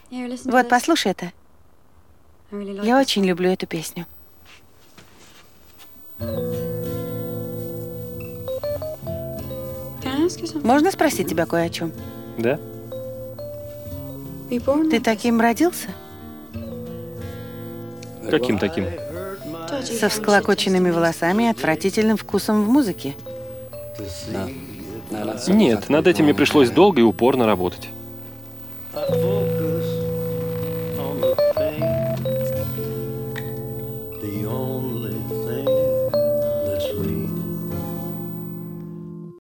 Вот, послушай это. Я очень люблю эту песню. Можно спросить тебя кое о чем? Да? Ты таким родился? Каким таким? Со всклокоченными волосами и отвратительным вкусом в музыке. Нет, над этим мне пришлось долго и упорно работать.